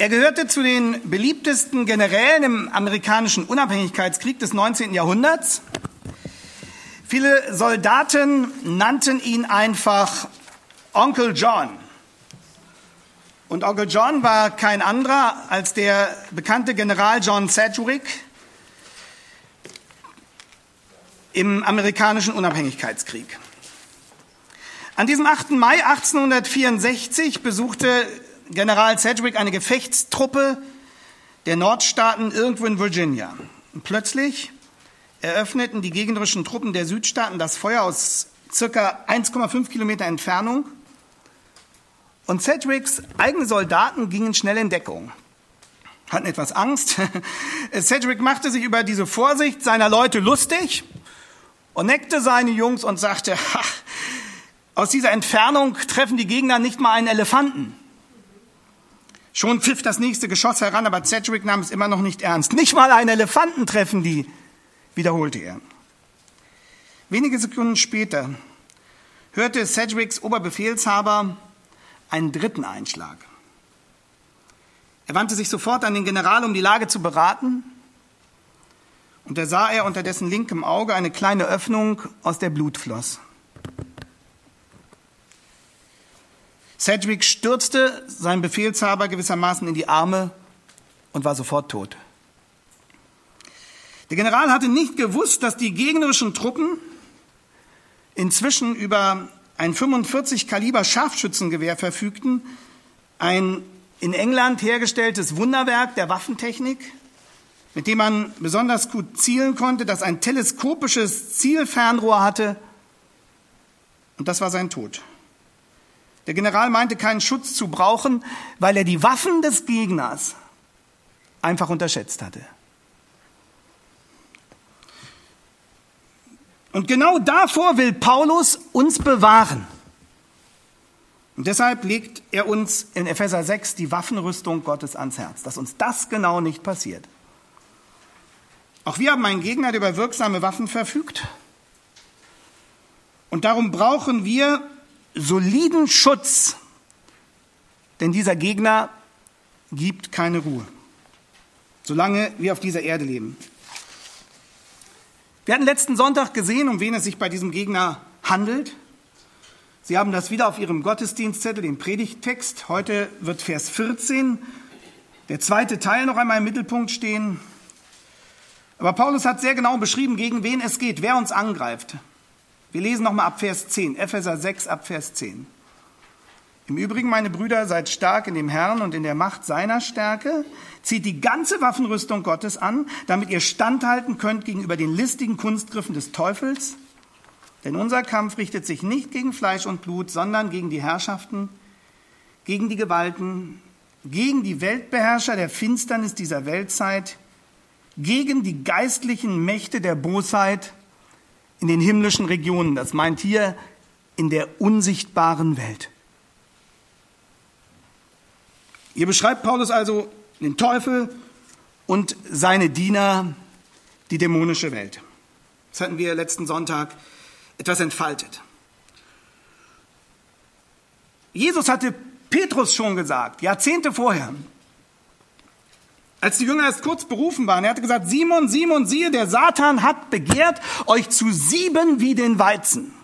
Er gehörte zu den beliebtesten Generälen im amerikanischen Unabhängigkeitskrieg des 19. Jahrhunderts. Viele Soldaten nannten ihn einfach Onkel John. Und Onkel John war kein anderer als der bekannte General John Sedgwick im amerikanischen Unabhängigkeitskrieg. An diesem 8. Mai 1864 besuchte General Sedgwick eine Gefechtstruppe der Nordstaaten irgendwo in Virginia. Und plötzlich eröffneten die gegnerischen Truppen der Südstaaten das Feuer aus circa 1,5 Kilometer Entfernung. Und Sedgwicks eigene Soldaten gingen schnell in Deckung, hatten etwas Angst. Sedgwick machte sich über diese Vorsicht seiner Leute lustig und neckte seine Jungs und sagte, aus dieser Entfernung treffen die Gegner nicht mal einen Elefanten. Schon pfiff das nächste Geschoss heran, aber Sedgwick nahm es immer noch nicht ernst. Nicht mal einen Elefanten treffen die, wiederholte er. Wenige Sekunden später hörte Sedgwicks Oberbefehlshaber einen dritten Einschlag. Er wandte sich sofort an den General, um die Lage zu beraten. Und da sah er unter dessen linkem Auge eine kleine Öffnung, aus der Blut floss. Sedgwick stürzte seinem Befehlshaber gewissermaßen in die Arme und war sofort tot. Der General hatte nicht gewusst, dass die gegnerischen Truppen inzwischen über ein 45 Kaliber Scharfschützengewehr verfügten, ein in England hergestelltes Wunderwerk der Waffentechnik, mit dem man besonders gut zielen konnte, das ein teleskopisches Zielfernrohr hatte, und das war sein Tod. Der General meinte, keinen Schutz zu brauchen, weil er die Waffen des Gegners einfach unterschätzt hatte. Und genau davor will Paulus uns bewahren. Und deshalb legt er uns in Epheser 6 die Waffenrüstung Gottes ans Herz, dass uns das genau nicht passiert. Auch wir haben einen Gegner, der über wirksame Waffen verfügt. Und darum brauchen wir soliden Schutz, denn dieser Gegner gibt keine Ruhe, solange wir auf dieser Erde leben. Wir hatten letzten Sonntag gesehen, um wen es sich bei diesem Gegner handelt. Sie haben das wieder auf Ihrem Gottesdienstzettel, den Predigttext. Heute wird Vers 14, der zweite Teil, noch einmal im Mittelpunkt stehen. Aber Paulus hat sehr genau beschrieben, gegen wen es geht, wer uns angreift. Wir lesen nochmal ab Vers 10, Epheser 6 ab Vers 10. Im Übrigen, meine Brüder, seid stark in dem Herrn und in der Macht seiner Stärke. Zieht die ganze Waffenrüstung Gottes an, damit ihr standhalten könnt gegenüber den listigen Kunstgriffen des Teufels. Denn unser Kampf richtet sich nicht gegen Fleisch und Blut, sondern gegen die Herrschaften, gegen die Gewalten, gegen die Weltbeherrscher der Finsternis dieser Weltzeit, gegen die geistlichen Mächte der Bosheit in den himmlischen Regionen. Das meint hier in der unsichtbaren Welt. Hier beschreibt Paulus also den Teufel und seine Diener, die dämonische Welt. Das hatten wir letzten Sonntag etwas entfaltet. Jesus hatte Petrus schon gesagt, Jahrzehnte vorher, als die Jünger erst kurz berufen waren. Er hatte gesagt, Simon, Simon, siehe, der Satan hat begehrt, euch zu sieben wie den Weizen.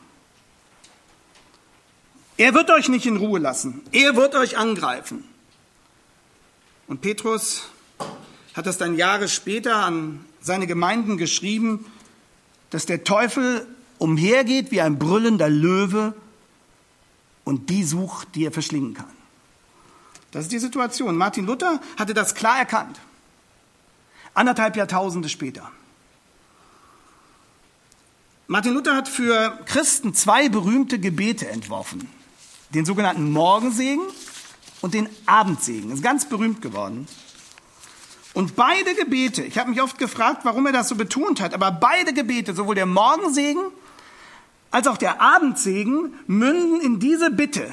Er wird euch nicht in Ruhe lassen. Er wird euch angreifen. Und Petrus hat das dann Jahre später an seine Gemeinden geschrieben, dass der Teufel umhergeht wie ein brüllender Löwe und die sucht, die er verschlingen kann. Das ist die Situation. Martin Luther hatte das klar erkannt. 1,5 Jahrtausende später. Martin Luther hat für Christen 2 berühmte Gebete entworfen. Den sogenannten Morgensegen und den Abendsegen. Das ist ganz berühmt geworden. Und beide Gebete, ich habe mich oft gefragt, warum er das so betont hat, aber beide Gebete, sowohl der Morgensegen als auch der Abendsegen, münden in diese Bitte.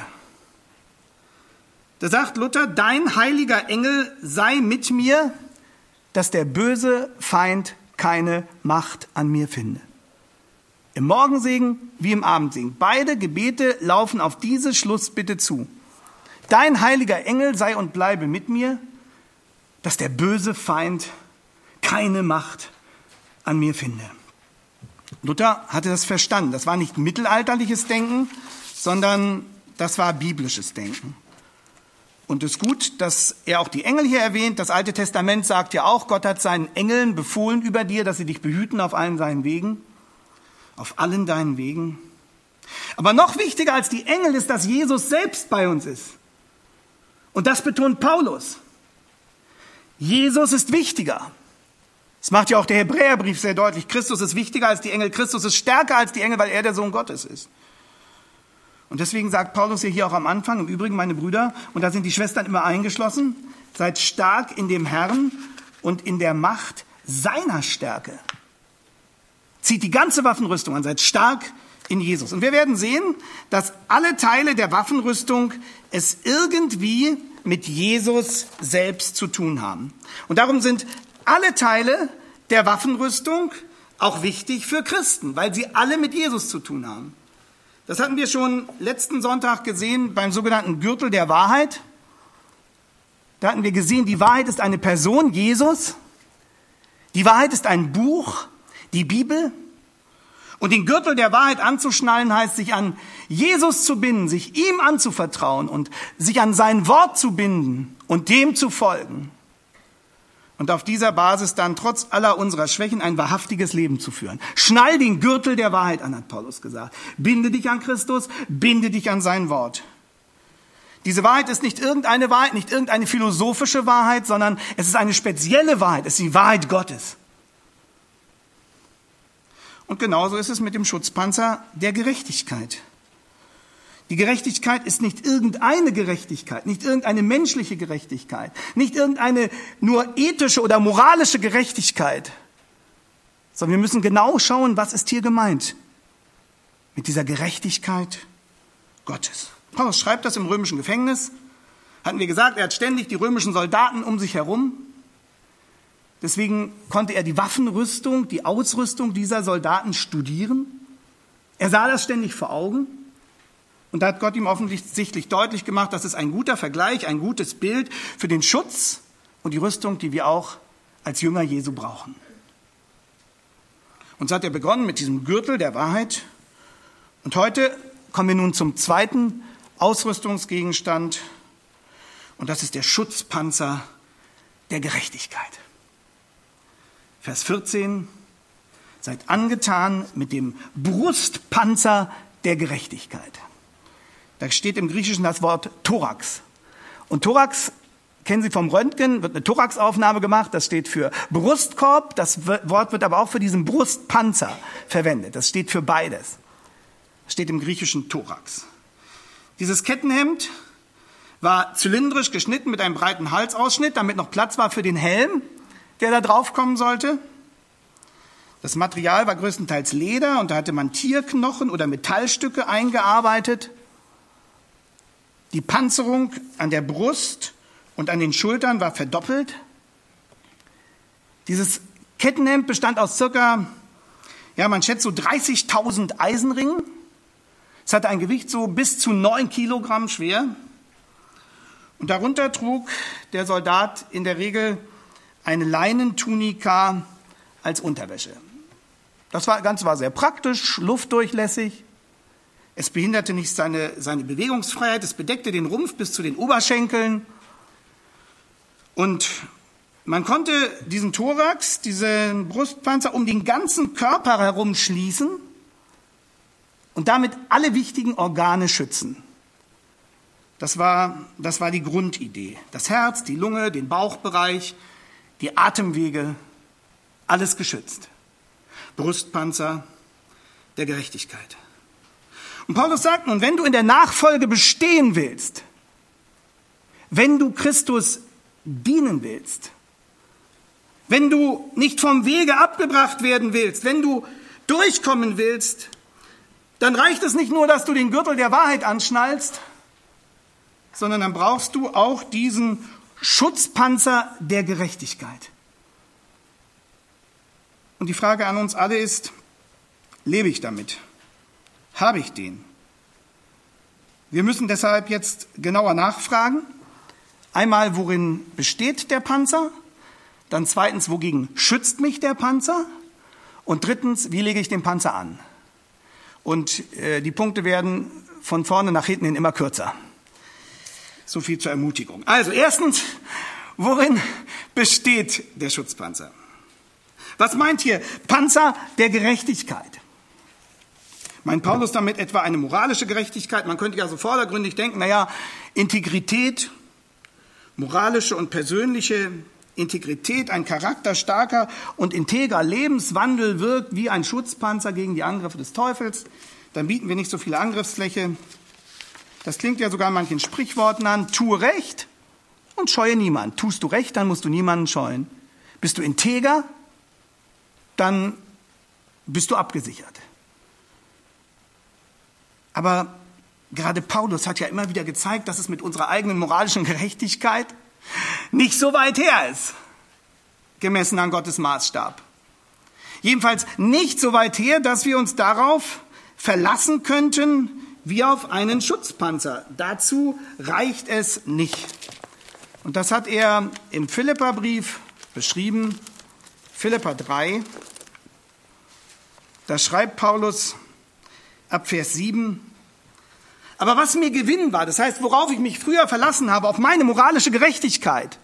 Da sagt Luther, dein heiliger Engel sei mit mir, dass der böse Feind keine Macht an mir finde. Im Morgensegen wie im Abendsegen. Beide Gebete laufen auf diese Schlussbitte zu. Dein heiliger Engel sei und bleibe mit mir, dass der böse Feind keine Macht an mir finde. Luther hatte das verstanden. Das war nicht mittelalterliches Denken, sondern das war biblisches Denken. Und es ist gut, dass er auch die Engel hier erwähnt. Das Alte Testament sagt ja auch, Gott hat seinen Engeln befohlen über dir, dass sie dich behüten auf allen seinen Wegen, auf allen deinen Wegen. Aber noch wichtiger als die Engel ist, dass Jesus selbst bei uns ist. Und das betont Paulus. Jesus ist wichtiger. Das macht ja auch der Hebräerbrief sehr deutlich. Christus ist wichtiger als die Engel. Christus ist stärker als die Engel, weil er der Sohn Gottes ist. Und deswegen sagt Paulus hier auch am Anfang, im Übrigen, meine Brüder, und da sind die Schwestern immer eingeschlossen, seid stark in dem Herrn und in der Macht seiner Stärke. Zieht die ganze Waffenrüstung an, seid stark in Jesus. Und wir werden sehen, dass alle Teile der Waffenrüstung es irgendwie mit Jesus selbst zu tun haben. Und darum sind alle Teile der Waffenrüstung auch wichtig für Christen, weil sie alle mit Jesus zu tun haben. Das hatten wir schon letzten Sonntag gesehen beim sogenannten Gürtel der Wahrheit. Da hatten wir gesehen, die Wahrheit ist eine Person, Jesus. Die Wahrheit ist ein Buch, die Bibel. Und den Gürtel der Wahrheit anzuschnallen heißt, sich an Jesus zu binden, sich ihm anzuvertrauen und sich an sein Wort zu binden und dem zu folgen. Und auf dieser Basis dann trotz aller unserer Schwächen ein wahrhaftiges Leben zu führen. Schnall den Gürtel der Wahrheit an, hat Paulus gesagt. Binde dich an Christus, binde dich an sein Wort. Diese Wahrheit ist nicht irgendeine Wahrheit, nicht irgendeine philosophische Wahrheit, sondern es ist eine spezielle Wahrheit, es ist die Wahrheit Gottes. Und genauso ist es mit dem Schutzpanzer der Gerechtigkeit. Die Gerechtigkeit ist nicht irgendeine Gerechtigkeit, nicht irgendeine menschliche Gerechtigkeit, nicht irgendeine nur ethische oder moralische Gerechtigkeit, sondern wir müssen genau schauen, was ist hier gemeint mit dieser Gerechtigkeit Gottes. Paulus schreibt das im römischen Gefängnis, hatten wir gesagt, er hat ständig die römischen Soldaten um sich herum. Deswegen konnte er die Waffenrüstung, die Ausrüstung dieser Soldaten studieren. Er sah das ständig vor Augen. Und da hat Gott ihm offensichtlich deutlich gemacht, das ist ein guter Vergleich, ein gutes Bild für den Schutz und die Rüstung, die wir auch als Jünger Jesu brauchen. Und so hat er begonnen mit diesem Gürtel der Wahrheit. Und heute kommen wir nun zum zweiten Ausrüstungsgegenstand. Und das ist der Schutzpanzer der Gerechtigkeit. Vers 14, seid angetan mit dem Brustpanzer der Gerechtigkeit. Da steht im Griechischen das Wort Thorax. Und Thorax, kennen Sie vom Röntgen, wird eine Thoraxaufnahme gemacht, das steht für Brustkorb, das Wort wird aber auch für diesen Brustpanzer verwendet. Das steht für beides. Das steht im Griechischen Thorax. Dieses Kettenhemd war zylindrisch geschnitten mit einem breiten Halsausschnitt, damit noch Platz war für den Helm, der da drauf kommen sollte. Das Material war größtenteils Leder und da hatte man Tierknochen oder Metallstücke eingearbeitet. Die Panzerung an der Brust und an den Schultern war verdoppelt. Dieses Kettenhemd bestand aus circa, man schätzt so 30.000 Eisenringen. Es hatte ein Gewicht so bis zu 9 Kilogramm schwer. Und darunter trug der Soldat in der Regel eine Leinentunika als Unterwäsche. Das Ganze war sehr praktisch, luftdurchlässig. Es behinderte nicht seine Bewegungsfreiheit, es bedeckte den Rumpf bis zu den Oberschenkeln. Und man konnte diesen Thorax, diesen Brustpanzer um den ganzen Körper herum schließen und damit alle wichtigen Organe schützen. Das war die Grundidee. Das Herz, die Lunge, den Bauchbereich, die Atemwege, alles geschützt. Brustpanzer der Gerechtigkeit. Und Paulus sagt nun, wenn du in der Nachfolge bestehen willst, wenn du Christus dienen willst, wenn du nicht vom Wege abgebracht werden willst, wenn du durchkommen willst, dann reicht es nicht nur, dass du den Gürtel der Wahrheit anschnallst, sondern dann brauchst du auch diesen Schutzpanzer der Gerechtigkeit. Und die Frage an uns alle ist, lebe ich damit? Habe ich den? Wir müssen deshalb jetzt genauer nachfragen. Einmal, worin besteht der Panzer? Dann zweitens, wogegen schützt mich der Panzer? Und drittens, wie lege ich den Panzer an? Und die Punkte werden von vorne nach hinten hin immer kürzer. So viel zur Ermutigung. Also erstens, worin besteht der Schutzpanzer? Was meint hier Panzer der Gerechtigkeit? Meint Paulus damit etwa eine moralische Gerechtigkeit? Man könnte ja so vordergründig denken, Integrität, moralische und persönliche Integrität, ein charakterstarker und integer Lebenswandel wirkt wie ein Schutzpanzer gegen die Angriffe des Teufels. Dann bieten wir nicht so viel Angriffsfläche. Das klingt ja sogar in manchen Sprichworten an. Tue Recht und scheue niemand. Tust du Recht, dann musst du niemanden scheuen. Bist du integer, dann bist du abgesichert. Aber gerade Paulus hat ja immer wieder gezeigt, dass es mit unserer eigenen moralischen Gerechtigkeit nicht so weit her ist, gemessen an Gottes Maßstab. Jedenfalls nicht so weit her, dass wir uns darauf verlassen könnten, wie auf einen Schutzpanzer. Dazu reicht es nicht. Und das hat er im Philipperbrief beschrieben, Philipper 3. Da schreibt Paulus ab Vers 7, aber was mir Gewinn war, das heißt, worauf ich mich früher verlassen habe, auf meine moralische Gerechtigkeit,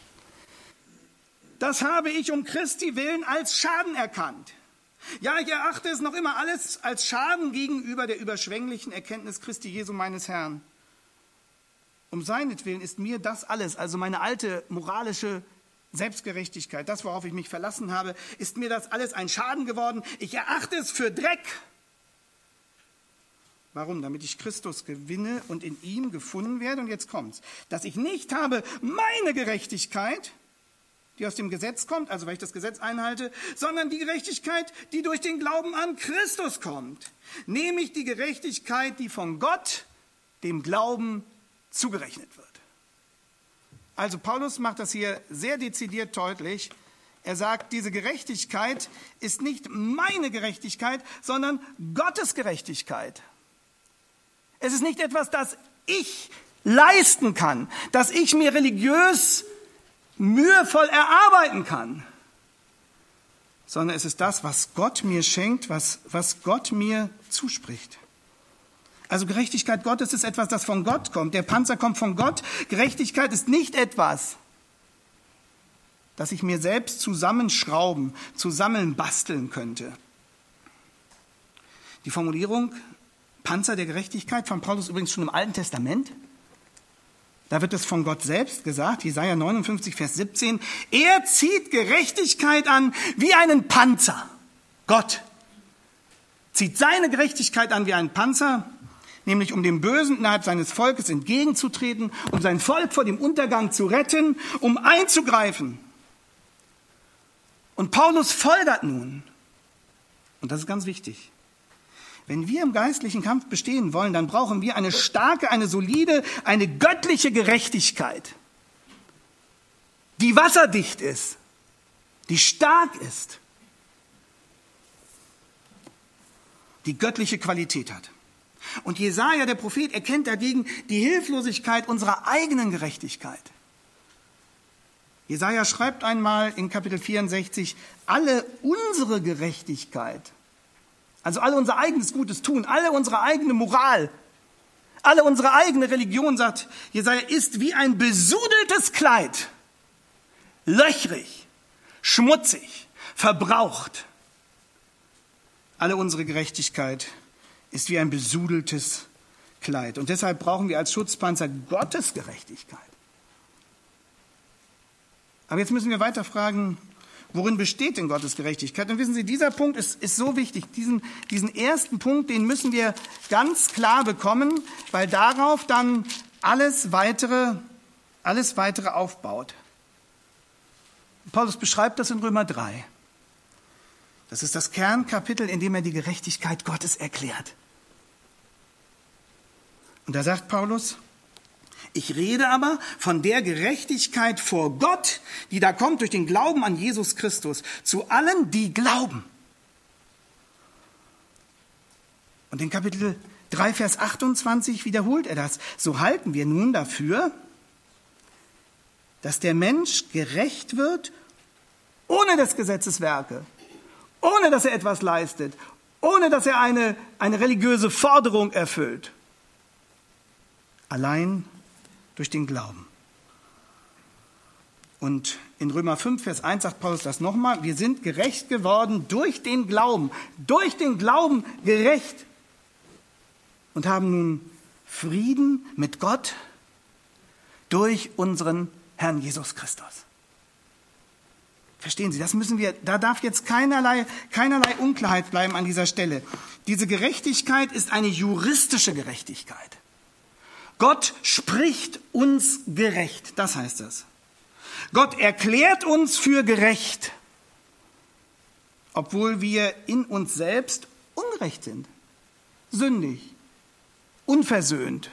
das habe ich um Christi willen als Schaden erkannt. Ja, ich erachte es noch immer alles als Schaden gegenüber der überschwänglichen Erkenntnis Christi Jesu meines Herrn. Um seinetwillen ist mir das alles, also meine alte moralische Selbstgerechtigkeit, das, worauf ich mich verlassen habe, ist mir das alles ein Schaden geworden. Ich erachte es für Dreck. Warum? Damit ich Christus gewinne und in ihm gefunden werde. Und jetzt kommt's. Dass ich nicht habe meine Gerechtigkeit, die aus dem Gesetz kommt, also weil ich das Gesetz einhalte, sondern die Gerechtigkeit, die durch den Glauben an Christus kommt. Nämlich die Gerechtigkeit, die von Gott, dem Glauben, zugerechnet wird. Also Paulus macht das hier sehr dezidiert deutlich. Er sagt, diese Gerechtigkeit ist nicht meine Gerechtigkeit, sondern Gottes Gerechtigkeit. Es ist nicht etwas, das ich leisten kann, das ich mir religiös mühevoll erarbeiten kann, sondern es ist das, was Gott mir schenkt, was Gott mir zuspricht. Also Gerechtigkeit Gottes ist etwas, das von Gott kommt. Der Panzer kommt von Gott. Gerechtigkeit ist nicht etwas, das ich mir selbst zusammenschrauben, zusammenbasteln könnte. Die Formulierung Panzer der Gerechtigkeit von Paulus übrigens schon im Alten Testament. Da wird es von Gott selbst gesagt, Jesaja 59, Vers 17. Er zieht Gerechtigkeit an wie einen Panzer. Gott zieht seine Gerechtigkeit an wie einen Panzer, nämlich um dem Bösen innerhalb seines Volkes entgegenzutreten, um sein Volk vor dem Untergang zu retten, um einzugreifen. Und Paulus folgert nun, und das ist ganz wichtig, wenn wir im geistlichen Kampf bestehen wollen, dann brauchen wir eine starke, eine solide, eine göttliche Gerechtigkeit, die wasserdicht ist, die stark ist, die göttliche Qualität hat. Und Jesaja, der Prophet, erkennt dagegen die Hilflosigkeit unserer eigenen Gerechtigkeit. Jesaja schreibt einmal in Kapitel 64, alle unsere Gerechtigkeit, also alle unser eigenes gutes Tun, alle unsere eigene Moral, alle unsere eigene Religion, sagt Jesaja, ist wie ein besudeltes Kleid, löchrig, schmutzig, verbraucht. Alle unsere Gerechtigkeit ist wie ein besudeltes Kleid. Und deshalb brauchen wir als Schutzpanzer Gottes Gerechtigkeit. Aber jetzt müssen wir weiter fragen, worin besteht denn Gottes Gerechtigkeit? Und wissen Sie, dieser Punkt ist so wichtig. Diesen ersten Punkt, den müssen wir ganz klar bekommen, weil darauf dann alles weitere aufbaut. Paulus beschreibt das in Römer 3. Das ist das Kernkapitel, in dem er die Gerechtigkeit Gottes erklärt. Und da sagt Paulus, ich rede aber von der Gerechtigkeit vor Gott, die da kommt durch den Glauben an Jesus Christus, zu allen, die glauben. Und in Kapitel 3, Vers 28 wiederholt er das. So halten wir nun dafür, dass der Mensch gerecht wird, ohne des Gesetzes Werke, ohne dass er etwas leistet, ohne dass er eine religiöse Forderung erfüllt. Allein durch den Glauben. Und in Römer 5, Vers 1 sagt Paulus das nochmal, wir sind gerecht geworden durch den Glauben gerecht und haben nun Frieden mit Gott durch unseren Herrn Jesus Christus. Verstehen Sie, da darf jetzt keinerlei Unklarheit bleiben an dieser Stelle. Diese Gerechtigkeit ist eine juristische Gerechtigkeit. Gott spricht uns gerecht, das heißt es. Gott erklärt uns für gerecht, obwohl wir in uns selbst ungerecht sind, sündig, unversöhnt,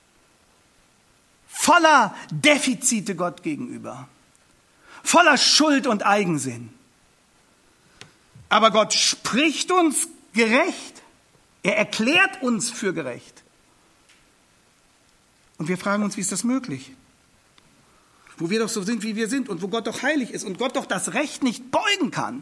voller Defizite Gott gegenüber, voller Schuld und Eigensinn. Aber Gott spricht uns gerecht, er erklärt uns für gerecht. Und wir fragen uns, wie ist das möglich? Wo wir doch so sind, wie wir sind und wo Gott doch heilig ist und Gott doch das Recht nicht beugen kann.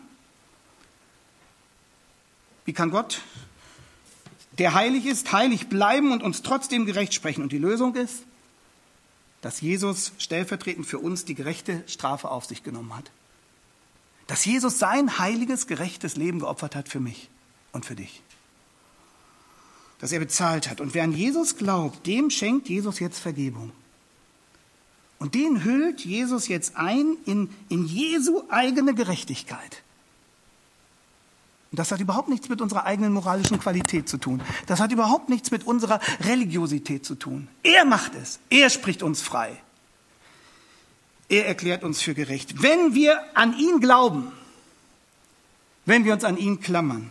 Wie kann Gott, der heilig ist, heilig bleiben und uns trotzdem gerecht sprechen? Und die Lösung ist, dass Jesus stellvertretend für uns die gerechte Strafe auf sich genommen hat. Dass Jesus sein heiliges, gerechtes Leben geopfert hat für mich und für dich. Dass er bezahlt hat. Und wer an Jesus glaubt, dem schenkt Jesus jetzt Vergebung. Und den hüllt Jesus jetzt ein in Jesu eigene Gerechtigkeit. Und das hat überhaupt nichts mit unserer eigenen moralischen Qualität zu tun. Das hat überhaupt nichts mit unserer Religiosität zu tun. Er macht es. Er spricht uns frei. Er erklärt uns für gerecht. Wenn wir an ihn glauben, wenn wir uns an ihn klammern.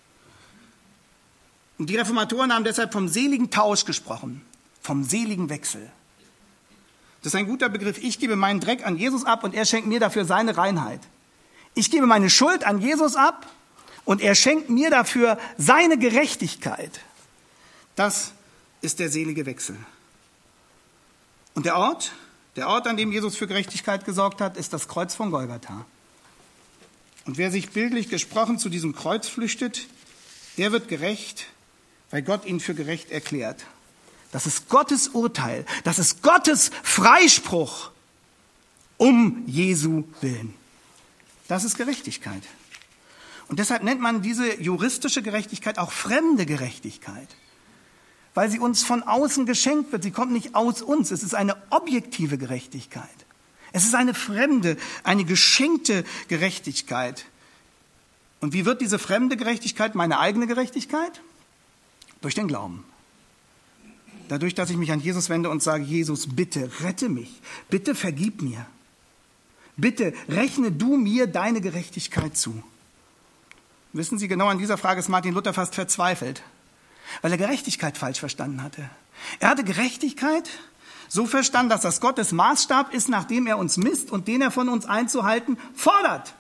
Und die Reformatoren haben deshalb vom seligen Tausch gesprochen, vom seligen Wechsel. Das ist ein guter Begriff. Ich gebe meinen Dreck an Jesus ab und er schenkt mir dafür seine Reinheit. Ich gebe meine Schuld an Jesus ab und er schenkt mir dafür seine Gerechtigkeit. Das ist der selige Wechsel. Und der Ort, an dem Jesus für Gerechtigkeit gesorgt hat, ist das Kreuz von Golgatha. Und wer sich bildlich gesprochen zu diesem Kreuz flüchtet, der wird gerecht, weil Gott ihn für gerecht erklärt. Das ist Gottes Urteil, das ist Gottes Freispruch um Jesu willen. Das ist Gerechtigkeit. Und deshalb nennt man diese juristische Gerechtigkeit auch fremde Gerechtigkeit, weil sie uns von außen geschenkt wird. Sie kommt nicht aus uns. Es ist eine objektive Gerechtigkeit. Es ist eine fremde, eine geschenkte Gerechtigkeit. Und wie wird diese fremde Gerechtigkeit meine eigene Gerechtigkeit? Durch den Glauben. Dadurch, dass ich mich an Jesus wende und sage, Jesus, bitte rette mich, bitte vergib mir, bitte rechne du mir deine Gerechtigkeit zu. Wissen Sie, genau an dieser Frage ist Martin Luther fast verzweifelt, weil er Gerechtigkeit falsch verstanden hatte. Er hatte Gerechtigkeit so verstanden, dass das Gottes Maßstab ist, nach dem er uns misst und den er von uns einzuhalten fordert.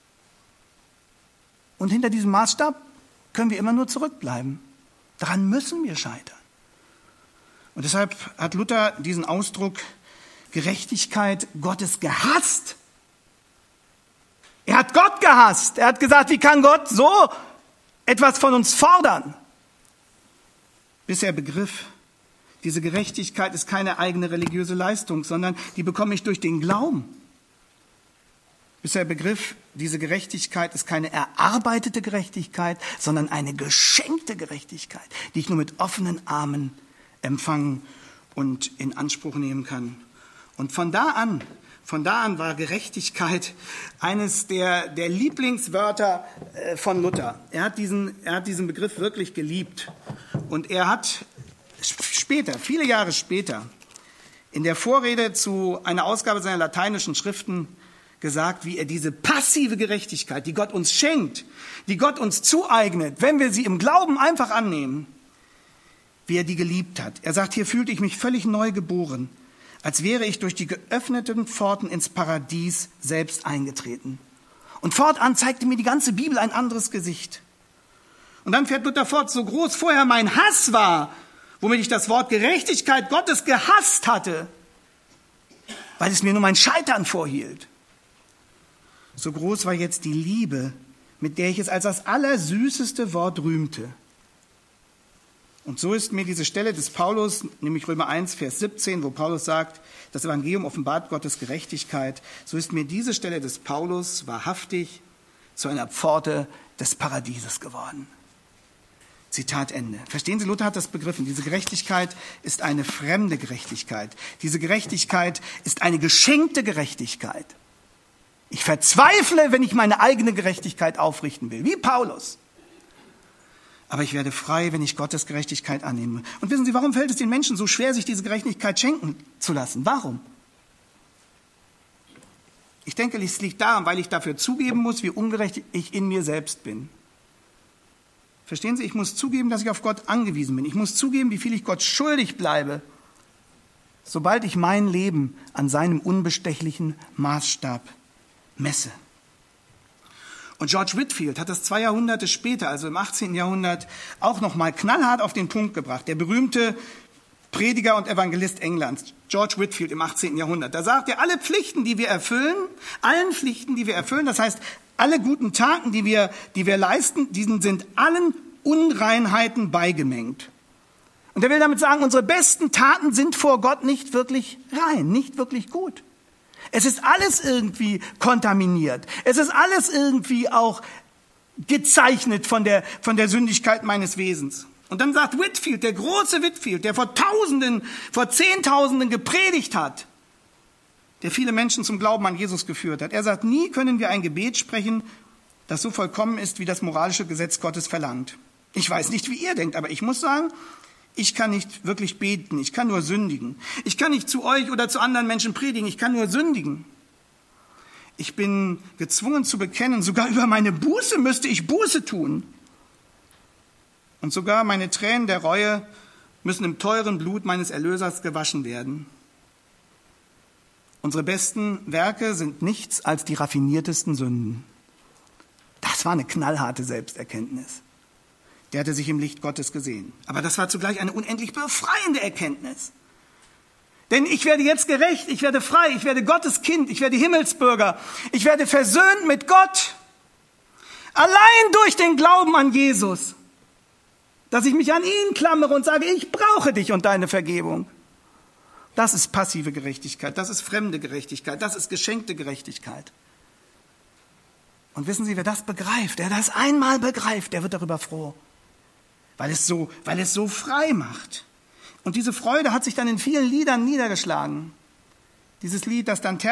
Und hinter diesem Maßstab können wir immer nur zurückbleiben. Daran müssen wir scheitern. Und deshalb hat Luther diesen Ausdruck Gerechtigkeit Gottes gehasst. Er hat Gott gehasst. Er hat gesagt, wie kann Gott so etwas von uns fordern? Bis er begriff, diese Gerechtigkeit ist keine eigene religiöse Leistung, sondern die bekomme ich durch den Glauben. Bis er begriff, diese Gerechtigkeit ist keine erarbeitete Gerechtigkeit, sondern eine geschenkte Gerechtigkeit, die ich nur mit offenen Armen empfangen und in Anspruch nehmen kann. Und von da an war Gerechtigkeit eines der Lieblingswörter von Luther. Er hat diesen Begriff wirklich geliebt. Und er hat später, viele Jahre später, in der Vorrede zu einer Ausgabe seiner lateinischen Schriften gesagt, wie er diese passive Gerechtigkeit, die Gott uns schenkt, die Gott uns zueignet, wenn wir sie im Glauben einfach annehmen, wie er die geliebt hat. Er sagt, hier fühlte ich mich völlig neu geboren, als wäre ich durch die geöffneten Pforten ins Paradies selbst eingetreten. Und fortan zeigte mir die ganze Bibel ein anderes Gesicht. Und dann fährt Luther fort, so groß vorher mein Hass war, womit ich das Wort Gerechtigkeit Gottes gehasst hatte, weil es mir nur mein Scheitern vorhielt. So groß war jetzt die Liebe, mit der ich es als das allersüßeste Wort rühmte. Und so ist mir diese Stelle des Paulus, nämlich Römer 1, Vers 17, wo Paulus sagt, das Evangelium offenbart Gottes Gerechtigkeit, so ist mir diese Stelle des Paulus wahrhaftig zu einer Pforte des Paradieses geworden. Zitat Ende. Verstehen Sie, Luther hat das begriffen. Diese Gerechtigkeit ist eine fremde Gerechtigkeit. Diese Gerechtigkeit ist eine geschenkte Gerechtigkeit. Ich verzweifle, wenn ich meine eigene Gerechtigkeit aufrichten will, wie Paulus. Aber ich werde frei, wenn ich Gottes Gerechtigkeit annehme. Und wissen Sie, warum fällt es den Menschen so schwer, sich diese Gerechtigkeit schenken zu lassen? Warum? Ich denke, es liegt daran, weil ich dafür zugeben muss, wie ungerecht ich in mir selbst bin. Verstehen Sie, ich muss zugeben, dass ich auf Gott angewiesen bin. Ich muss zugeben, wie viel ich Gott schuldig bleibe, sobald ich mein Leben an seinem unbestechlichen Maßstab messe. Und George Whitefield hat das 2 Jahrhunderte später, also im 18. Jahrhundert, auch noch mal knallhart auf den Punkt gebracht. Der berühmte Prediger und Evangelist Englands, George Whitefield im 18. Jahrhundert. Da sagt er, allen Pflichten, die wir erfüllen, das heißt, alle guten Taten, die wir leisten, diesen sind allen Unreinheiten beigemengt. Und er will damit sagen, unsere besten Taten sind vor Gott nicht wirklich rein, nicht wirklich gut. Es ist alles irgendwie kontaminiert. Es ist alles irgendwie auch gezeichnet von der Sündigkeit meines Wesens. Und dann sagt Whitefield, der große Whitefield, der vor Zehntausenden gepredigt hat, der viele Menschen zum Glauben an Jesus geführt hat. Er sagt, nie können wir ein Gebet sprechen, das so vollkommen ist, wie das moralische Gesetz Gottes verlangt. Ich weiß nicht, wie ihr denkt, aber ich muss sagen, ich kann nicht wirklich beten, ich kann nur sündigen. Ich kann nicht zu euch oder zu anderen Menschen predigen, ich kann nur sündigen. Ich bin gezwungen zu bekennen, sogar über meine Buße müsste ich Buße tun. Und sogar meine Tränen der Reue müssen im teuren Blut meines Erlösers gewaschen werden. Unsere besten Werke sind nichts als die raffiniertesten Sünden. Das war eine knallharte Selbsterkenntnis. Der hatte sich im Licht Gottes gesehen. Aber das war zugleich eine unendlich befreiende Erkenntnis. Denn ich werde jetzt gerecht, ich werde frei, ich werde Gottes Kind, ich werde Himmelsbürger, ich werde versöhnt mit Gott. Allein durch den Glauben an Jesus, dass ich mich an ihn klammere und sage, ich brauche dich und deine Vergebung. Das ist passive Gerechtigkeit, das ist fremde Gerechtigkeit, das ist geschenkte Gerechtigkeit. Und wissen Sie, wer das begreift, der das einmal begreift, der wird darüber froh, weil es so frei macht. Und diese Freude hat sich dann in vielen Liedern niedergeschlagen. Dieses Lied, das dann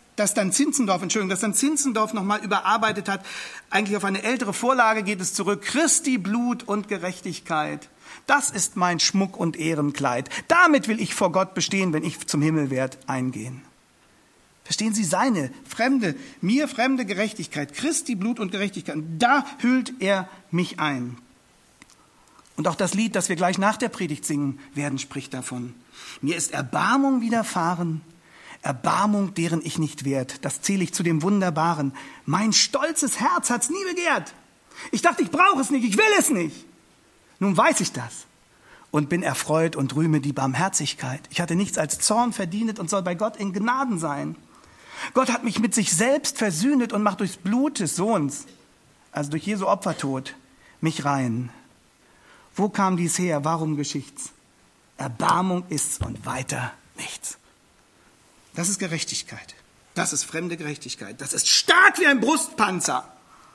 Zinzendorf nochmal überarbeitet hat, eigentlich auf eine ältere Vorlage geht es zurück, Christi Blut und Gerechtigkeit. Das ist mein Schmuck und Ehrenkleid. Damit will ich vor Gott bestehen, wenn ich zum Himmel werde eingehen. Verstehen Sie, seine mir fremde Gerechtigkeit, Christi Blut und Gerechtigkeit, da hüllt er mich ein. Und auch das Lied, das wir gleich nach der Predigt singen werden, spricht davon. Mir ist Erbarmung widerfahren, Erbarmung, deren ich nicht wert. Das zähle ich zu dem Wunderbaren. Mein stolzes Herz hat's nie begehrt. Ich dachte, ich brauche es nicht, ich will es nicht. Nun weiß ich das und bin erfreut und rühme die Barmherzigkeit. Ich hatte nichts als Zorn verdient und soll bei Gott in Gnaden sein. Gott hat mich mit sich selbst versöhnet und macht durchs Blut des Sohns, also durch Jesu Opfertod, mich rein. Wo kam dies her? Warum geschieht's? Erbarmung ist's und weiter nichts. Das ist Gerechtigkeit. Das ist fremde Gerechtigkeit. Das ist stark wie ein Brustpanzer.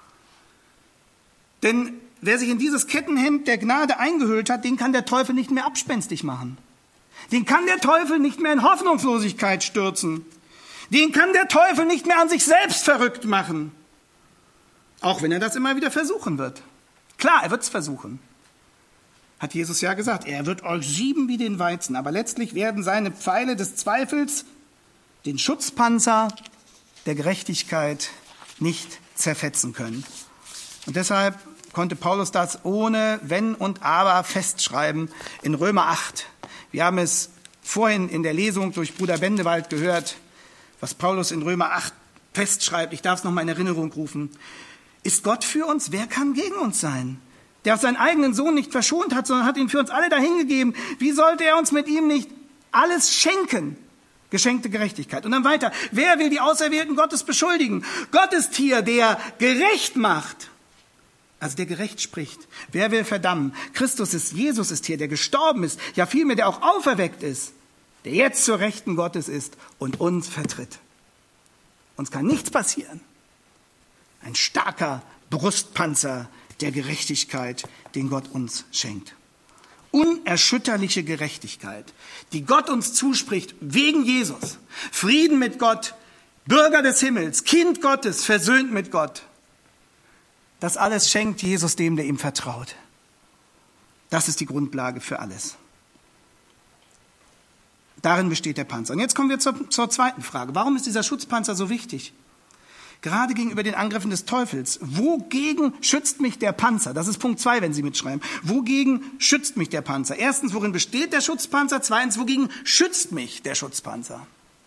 Denn wer sich in dieses Kettenhemd der Gnade eingehüllt hat, den kann der Teufel nicht mehr abspenstig machen. Den kann der Teufel nicht mehr in Hoffnungslosigkeit stürzen. Den kann der Teufel nicht mehr an sich selbst verrückt machen. Auch wenn er das immer wieder versuchen wird. Klar, er wird es versuchen. Hat Jesus ja gesagt, er wird euch sieben wie den Weizen. Aber letztlich werden seine Pfeile des Zweifels den Schutzpanzer der Gerechtigkeit nicht zerfetzen können. Und deshalb konnte Paulus das ohne Wenn und Aber festschreiben in Römer 8. Wir haben es vorhin in der Lesung durch Bruder Bendewald gehört, was Paulus in Römer 8 festschreibt. Ich darf es nochmal in Erinnerung rufen. Ist Gott für uns? Wer kann gegen uns sein? Der auch seinen eigenen Sohn nicht verschont hat, sondern hat ihn für uns alle dahingegeben. Wie sollte er uns mit ihm nicht alles schenken? Geschenkte Gerechtigkeit. Und dann weiter. Wer will die Auserwählten Gottes beschuldigen? Gott ist hier, der gerecht macht. Also der gerecht spricht. Wer will verdammen? Jesus ist hier, der gestorben ist. Ja vielmehr, der auch auferweckt ist. Der jetzt zur Rechten Gottes ist und uns vertritt. Uns kann nichts passieren. Ein starker Brustpanzer der Gerechtigkeit, den Gott uns schenkt. Unerschütterliche Gerechtigkeit, die Gott uns zuspricht wegen Jesus. Frieden mit Gott, Bürger des Himmels, Kind Gottes, versöhnt mit Gott. Das alles schenkt Jesus dem, der ihm vertraut. Das ist die Grundlage für alles. Darin besteht der Panzer. Und jetzt kommen wir zur zweiten Frage. Warum ist dieser Schutzpanzer so wichtig? Gerade gegenüber den Angriffen des Teufels. Wogegen schützt mich der Panzer? Das ist Punkt 2, wenn Sie mitschreiben. Wogegen schützt mich der Panzer? Erstens, worin besteht der Schutzpanzer? Zweitens, wogegen schützt mich der Schutzpanzer?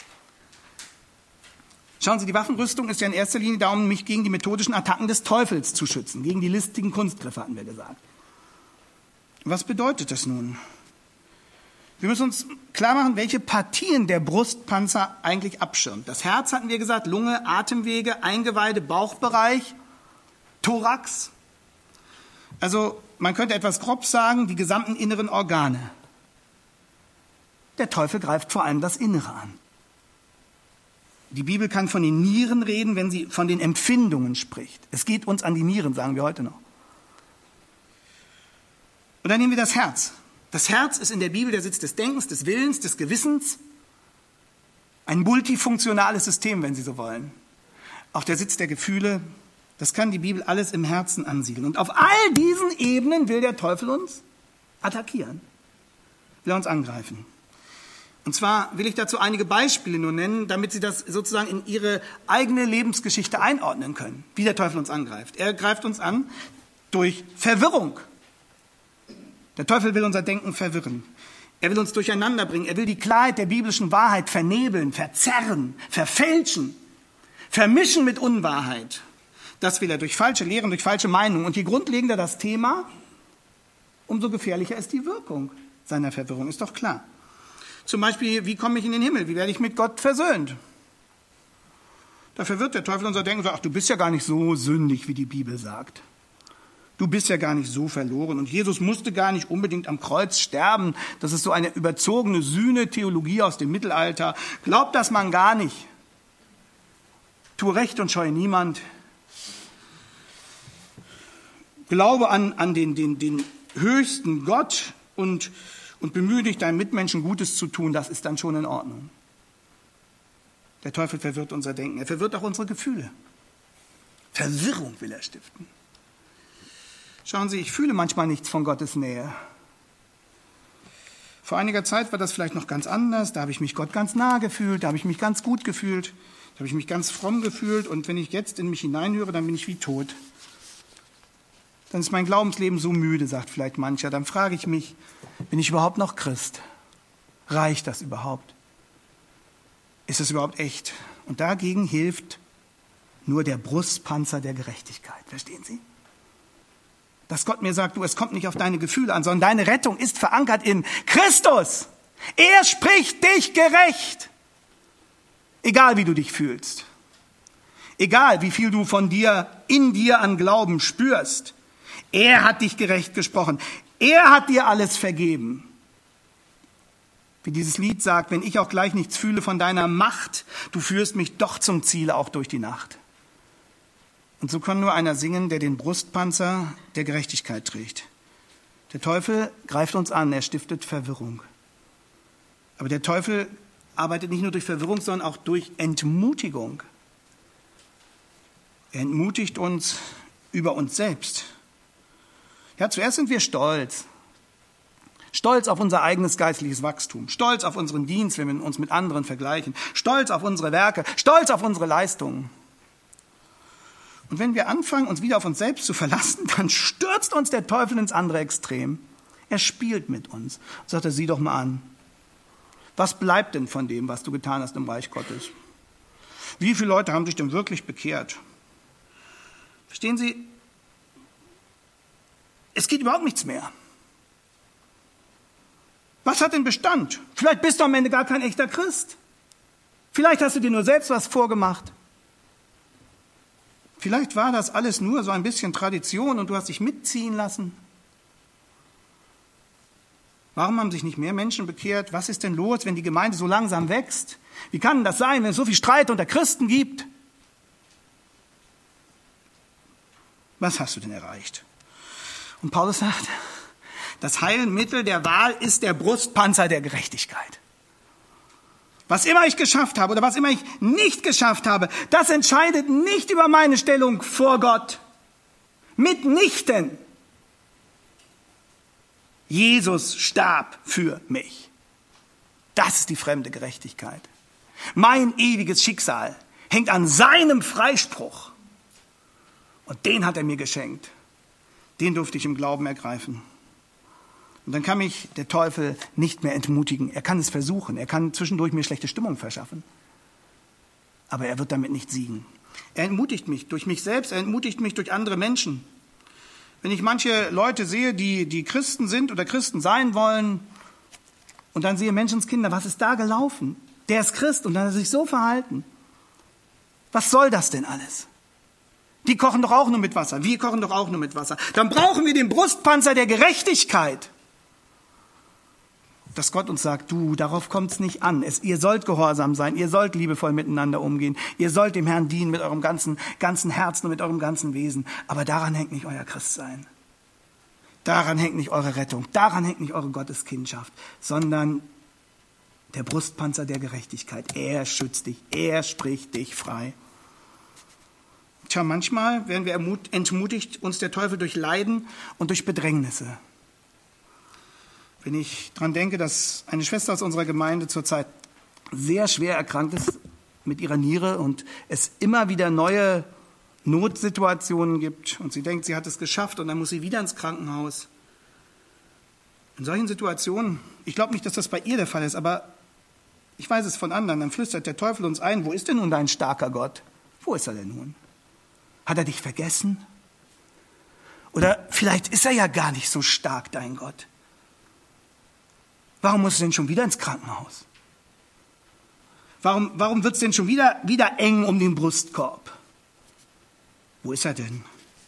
Schauen Sie, die Waffenrüstung ist ja in erster Linie darum, mich gegen die methodischen Attacken des Teufels zu schützen. Gegen die listigen Kunstgriffe, hatten wir gesagt. Was bedeutet das nun? Wir müssen uns klar machen, welche Partien der Brustpanzer eigentlich abschirmt. Das Herz hatten wir gesagt, Lunge, Atemwege, Eingeweide, Bauchbereich, Thorax. Also man könnte etwas grob sagen, die gesamten inneren Organe. Der Teufel greift vor allem das Innere an. Die Bibel kann von den Nieren reden, wenn sie von den Empfindungen spricht. Es geht uns an die Nieren, sagen wir heute noch. Und dann nehmen wir das Herz. Das Herz ist in der Bibel der Sitz des Denkens, des Willens, des Gewissens. Ein multifunktionales System, wenn Sie so wollen. Auch der Sitz der Gefühle. Das kann die Bibel alles im Herzen ansiedeln. Und auf all diesen Ebenen will der Teufel uns attackieren. Will er uns angreifen. Und zwar will ich dazu einige Beispiele nur nennen, damit Sie das sozusagen in Ihre eigene Lebensgeschichte einordnen können, wie der Teufel uns angreift. Er greift uns an durch Verwirrung. Der Teufel will unser Denken verwirren. Er will uns durcheinander bringen. Er will die Klarheit der biblischen Wahrheit vernebeln, verzerren, verfälschen, vermischen mit Unwahrheit. Das will er durch falsche Lehren, durch falsche Meinungen. Und je grundlegender das Thema, umso gefährlicher ist die Wirkung seiner Verwirrung, ist doch klar. Zum Beispiel, wie komme ich in den Himmel? Wie werde ich mit Gott versöhnt? Da verwirrt der Teufel unser Denken und sagt, ach, du bist ja gar nicht so sündig, wie die Bibel sagt. Du bist ja gar nicht so verloren und Jesus musste gar nicht unbedingt am Kreuz sterben. Das ist so eine überzogene Sühne-Theologie aus dem Mittelalter. Glaubt das man gar nicht. Tu Recht und scheue niemand. Glaube an den höchsten Gott und bemühe dich, deinen Mitmenschen Gutes zu tun. Das ist dann schon in Ordnung. Der Teufel verwirrt unser Denken. Er verwirrt auch unsere Gefühle. Verwirrung will er stiften. Schauen Sie, ich fühle manchmal nichts von Gottes Nähe. Vor einiger Zeit war das vielleicht noch ganz anders. Da habe ich mich Gott ganz nah gefühlt, da habe ich mich ganz gut gefühlt, da habe ich mich ganz fromm gefühlt. Und wenn ich jetzt in mich hineinhöre, dann bin ich wie tot. Dann ist mein Glaubensleben so müde, sagt vielleicht mancher. Dann frage ich mich, bin ich überhaupt noch Christ? Reicht das überhaupt? Ist es überhaupt echt? Und dagegen hilft nur der Brustpanzer der Gerechtigkeit. Verstehen Sie? Dass Gott mir sagt, du, es kommt nicht auf deine Gefühle an, sondern deine Rettung ist verankert in Christus. Er spricht dich gerecht. Egal wie du dich fühlst. Egal wie viel du von dir, in dir an Glauben spürst. Er hat dich gerecht gesprochen. Er hat dir alles vergeben. Wie dieses Lied sagt, wenn ich auch gleich nichts fühle von deiner Macht, du führst mich doch zum Ziele auch durch die Nacht. Und so kann nur einer singen, der den Brustpanzer der Gerechtigkeit trägt. Der Teufel greift uns an, er stiftet Verwirrung. Aber der Teufel arbeitet nicht nur durch Verwirrung, sondern auch durch Entmutigung. Er entmutigt uns über uns selbst. Ja, zuerst sind wir stolz. Stolz auf unser eigenes geistliches Wachstum. Stolz auf unseren Dienst, wenn wir uns mit anderen vergleichen. Stolz auf unsere Werke. Stolz auf unsere Leistungen. Und wenn wir anfangen, uns wieder auf uns selbst zu verlassen, dann stürzt uns der Teufel ins andere Extrem. Er spielt mit uns. Sagt er, sieh doch mal an. Was bleibt denn von dem, was du getan hast im Reich Gottes? Wie viele Leute haben sich denn wirklich bekehrt? Verstehen Sie? Es geht überhaupt nichts mehr. Was hat denn Bestand? Vielleicht bist du am Ende gar kein echter Christ. Vielleicht hast du dir nur selbst was vorgemacht. Vielleicht war das alles nur so ein bisschen Tradition und du hast dich mitziehen lassen. Warum haben sich nicht mehr Menschen bekehrt? Was ist denn los, wenn die Gemeinde so langsam wächst? Wie kann das sein, wenn es so viel Streit unter Christen gibt? Was hast du denn erreicht? Und Paulus sagt, das Heilmittel der Wahl ist der Brustpanzer der Gerechtigkeit. Was immer ich geschafft habe oder was immer ich nicht geschafft habe, das entscheidet nicht über meine Stellung vor Gott. Mitnichten. Jesus starb für mich. Das ist die fremde Gerechtigkeit. Mein ewiges Schicksal hängt an seinem Freispruch. Und den hat er mir geschenkt. Den durfte ich im Glauben ergreifen. Und dann kann mich der Teufel nicht mehr entmutigen. Er kann es versuchen. Er kann zwischendurch mir schlechte Stimmung verschaffen. Aber er wird damit nicht siegen. Er entmutigt mich durch mich selbst. Er entmutigt mich durch andere Menschen. Wenn ich manche Leute sehe, die Christen sind oder Christen sein wollen, und dann sehe Menschenskinder, was ist da gelaufen? Der ist Christ und dann hat er sich so verhalten. Was soll das denn alles? Die kochen doch auch nur mit Wasser. Wir kochen doch auch nur mit Wasser. Dann brauchen wir den Brustpanzer der Gerechtigkeit. Dass Gott uns sagt, du, darauf kommt es nicht an. Ihr sollt gehorsam sein, ihr sollt liebevoll miteinander umgehen, ihr sollt dem Herrn dienen mit eurem ganzen Herzen und mit eurem ganzen Wesen. Aber daran hängt nicht euer Christsein. Daran hängt nicht eure Rettung, daran hängt nicht eure Gotteskindschaft, sondern der Brustpanzer der Gerechtigkeit. Er schützt dich, er spricht dich frei. Tja, manchmal werden wir entmutigt, uns der Teufel durch Leiden und durch Bedrängnisse. Wenn ich daran denke, dass eine Schwester aus unserer Gemeinde zurzeit sehr schwer erkrankt ist mit ihrer Niere und es immer wieder neue Notsituationen gibt und sie denkt, sie hat es geschafft und dann muss sie wieder ins Krankenhaus. In solchen Situationen, ich glaube nicht, dass das bei ihr der Fall ist, aber ich weiß es von anderen, dann flüstert der Teufel uns ein, wo ist denn nun dein starker Gott? Wo ist er denn nun? Hat er dich vergessen? Oder vielleicht ist er ja gar nicht so stark, dein Gott. Warum muss es denn schon wieder ins Krankenhaus? Warum wird es denn schon wieder eng um den Brustkorb? Wo ist er denn?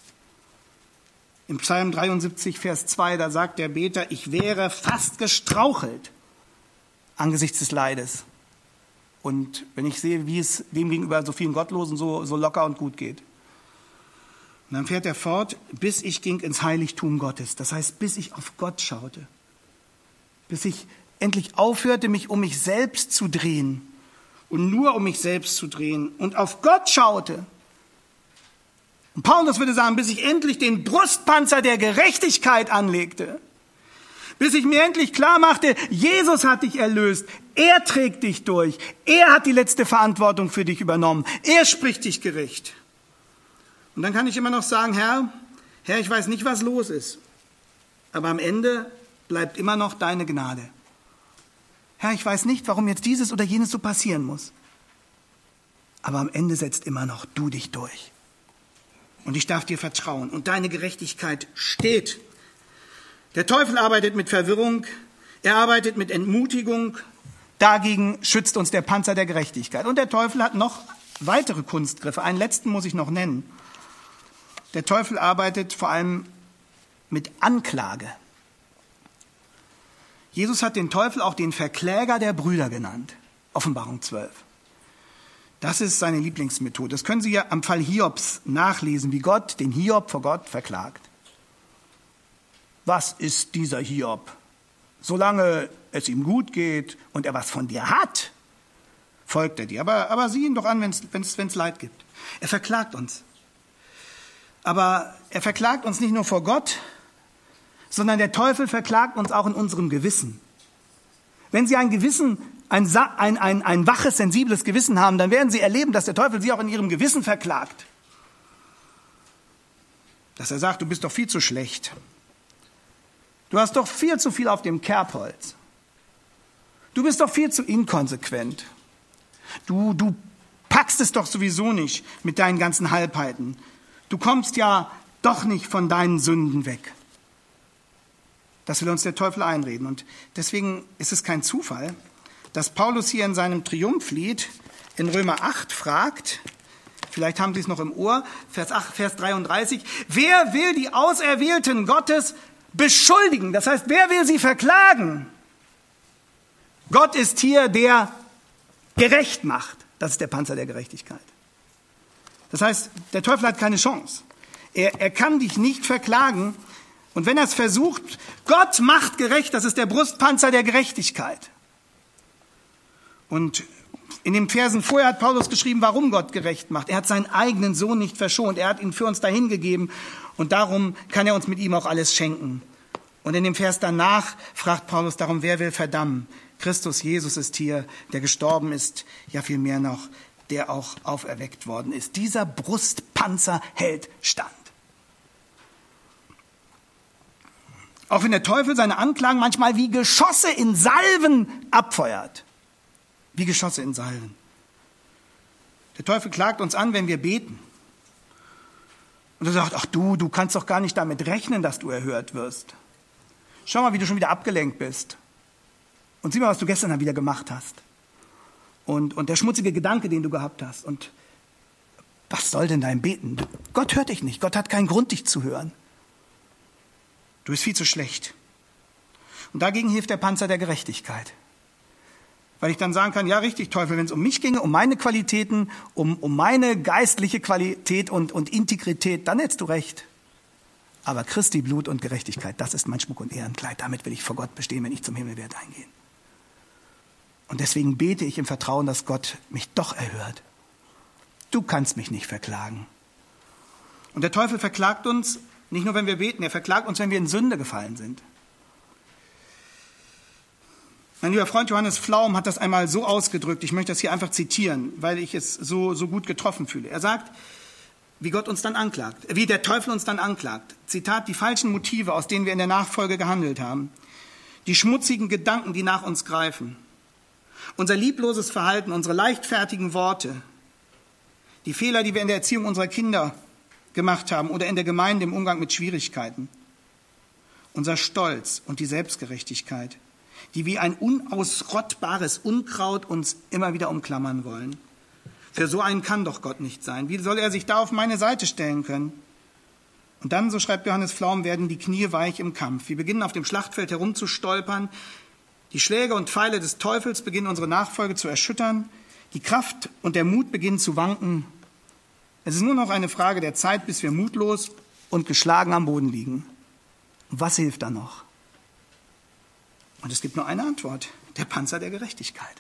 Im Psalm 73, Vers 2, da sagt der Beter, ich wäre fast gestrauchelt angesichts des Leides. Und wenn ich sehe, wie es dem gegenüber so vielen Gottlosen so locker und gut geht. Und dann fährt er fort, bis ich ging ins Heiligtum Gottes. Das heißt, bis ich auf Gott schaute. Bis ich endlich aufhörte, mich um mich selbst zu drehen. Und nur um mich selbst zu drehen. Und auf Gott schaute. Und Paulus würde sagen, bis ich endlich den Brustpanzer der Gerechtigkeit anlegte. Bis ich mir endlich klar machte, Jesus hat dich erlöst. Er trägt dich durch. Er hat die letzte Verantwortung für dich übernommen. Er spricht dich gerecht. Und dann kann ich immer noch sagen, Herr, ich weiß nicht, was los ist. Aber am Ende bleibt immer noch deine Gnade. Herr, ich weiß nicht, warum jetzt dieses oder jenes so passieren muss. Aber am Ende setzt immer noch du dich durch. Und ich darf dir vertrauen. Und deine Gerechtigkeit steht. Der Teufel arbeitet mit Verwirrung. Er arbeitet mit Entmutigung. Dagegen schützt uns der Panzer der Gerechtigkeit. Und der Teufel hat noch weitere Kunstgriffe. Einen letzten muss ich noch nennen. Der Teufel arbeitet vor allem mit Anklage. Jesus hat den Teufel auch den Verkläger der Brüder genannt. Offenbarung 12. Das ist seine Lieblingsmethode. Das können Sie ja am Fall Hiobs nachlesen, wie Gott den Hiob vor Gott verklagt. Was ist dieser Hiob? Solange es ihm gut geht und er was von dir hat, folgt er dir. Aber sieh ihn doch an, wenn es Leid gibt. Er verklagt uns. Aber er verklagt uns nicht nur vor Gott, sondern der Teufel verklagt uns auch in unserem Gewissen. Wenn Sie ein Gewissen, ein waches, sensibles Gewissen haben, dann werden Sie erleben, dass der Teufel Sie auch in Ihrem Gewissen verklagt. Dass er sagt, du bist doch viel zu schlecht. Du hast doch viel zu viel auf dem Kerbholz. Du bist doch viel zu inkonsequent. Du packst es doch sowieso nicht mit deinen ganzen Halbheiten. Du kommst ja doch nicht von deinen Sünden weg. Das will uns der Teufel einreden. Und deswegen ist es kein Zufall, dass Paulus hier in seinem Triumphlied in Römer 8 fragt, vielleicht haben Sie es noch im Ohr, Vers 33, wer will die Auserwählten Gottes beschuldigen? Das heißt, wer will sie verklagen? Gott ist hier, der gerecht macht. Das ist der Panzer der Gerechtigkeit. Das heißt, der Teufel hat keine Chance. Er kann dich nicht verklagen. Und wenn er es versucht, Gott macht gerecht, das ist der Brustpanzer der Gerechtigkeit. Und in den Versen vorher hat Paulus geschrieben, warum Gott gerecht macht. Er hat seinen eigenen Sohn nicht verschont. Er hat ihn für uns dahingegeben. Und darum kann er uns mit ihm auch alles schenken. Und in dem Vers danach fragt Paulus darum, wer will verdammen? Christus Jesus ist hier, der gestorben ist, ja viel mehr noch, der auch auferweckt worden ist. Dieser Brustpanzer hält stand. Auch wenn der Teufel seine Anklagen manchmal wie Geschosse in Salven abfeuert. Wie Geschosse in Salven. Der Teufel klagt uns an, wenn wir beten. Und er sagt, ach du kannst doch gar nicht damit rechnen, dass du erhört wirst. Schau mal, wie du schon wieder abgelenkt bist. Und sieh mal, was du gestern dann wieder gemacht hast. Und der schmutzige Gedanke, den du gehabt hast. Und was soll denn dein Beten? Gott hört dich nicht. Gott hat keinen Grund, dich zu hören. Du bist viel zu schlecht. Und dagegen hilft der Panzer der Gerechtigkeit. Weil ich dann sagen kann, ja richtig, Teufel, wenn es um mich ginge, um meine Qualitäten, um meine geistliche Qualität und Integrität, dann hättest du recht. Aber Christi Blut und Gerechtigkeit, das ist mein Schmuck und Ehrenkleid. Damit will ich vor Gott bestehen, wenn ich zum Himmel werde eingehen. Und deswegen bete ich im Vertrauen, dass Gott mich doch erhört. Du kannst mich nicht verklagen. Und der Teufel verklagt uns, nicht nur wenn wir beten, er verklagt uns, wenn wir in Sünde gefallen sind. Mein lieber Freund Johannes Flaum hat das einmal so ausgedrückt, ich möchte das hier einfach zitieren, weil ich es so gut getroffen fühle. Er sagt, wie Gott uns dann anklagt, wie der Teufel uns dann anklagt. Zitat, die falschen Motive, aus denen wir in der Nachfolge gehandelt haben. Die schmutzigen Gedanken, die nach uns greifen. Unser liebloses Verhalten, unsere leichtfertigen Worte. Die Fehler, die wir in der Erziehung unserer Kinder gemacht haben oder in der Gemeinde im Umgang mit Schwierigkeiten. Unser Stolz und die Selbstgerechtigkeit, die wie ein unausrottbares Unkraut uns immer wieder umklammern wollen. Für so einen kann doch Gott nicht sein. Wie soll er sich da auf meine Seite stellen können? Und dann, so schreibt Johannes Flaum, werden die Knie weich im Kampf. Wir beginnen auf dem Schlachtfeld herumzustolpern. Die Schläge und Pfeile des Teufels beginnen unsere Nachfolge zu erschüttern. Die Kraft und der Mut beginnen zu wanken. Es ist nur noch eine Frage der Zeit, bis wir mutlos und geschlagen am Boden liegen. Und was hilft dann noch? Und es gibt nur eine Antwort, der Panzer der Gerechtigkeit,